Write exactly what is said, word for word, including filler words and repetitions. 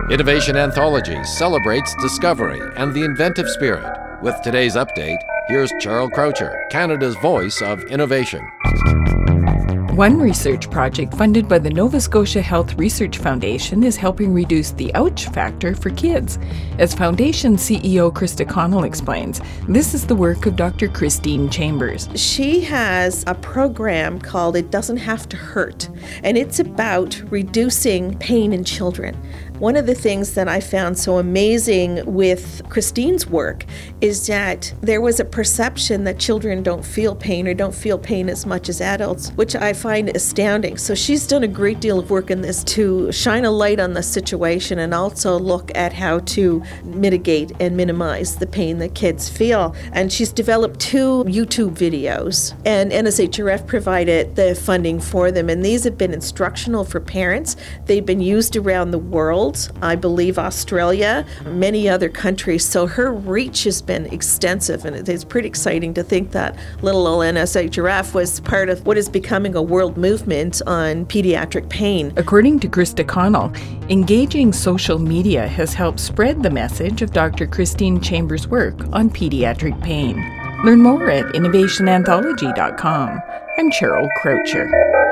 Innovation Anthology celebrates discovery and the inventive spirit. With today's update, here's Charles Croucher, Canada's voice of innovation. One research project funded by the Nova Scotia Health Research Foundation is helping reduce the ouch factor for kids. As Foundation C E O Krista Connell explains, this is the work of Doctor Christine Chambers. She has a program called It Doesn't Have to Hurt, and it's about reducing pain in children. One of the things that I found so amazing with Christine's work is that there was a perception that children don't feel pain or don't feel pain as much as adults, which I find astounding. So she's done a great deal of work in this to shine a light on the situation and also look at how to mitigate and minimize the pain that kids feel. And she's developed two YouTube videos, and N S H R F provided the funding for them. And these have been instructional for parents. They've been used around the world. I believe Australia, many other countries. So her reach has been extensive, and it's pretty exciting to think that little old N S H R F was part of what is becoming a world movement on pediatric pain. According to Krista Connell, engaging social media has helped spread the message of Doctor Christine Chambers' work on pediatric pain. Learn more at innovation anthology dot com. I'm Cheryl Croucher.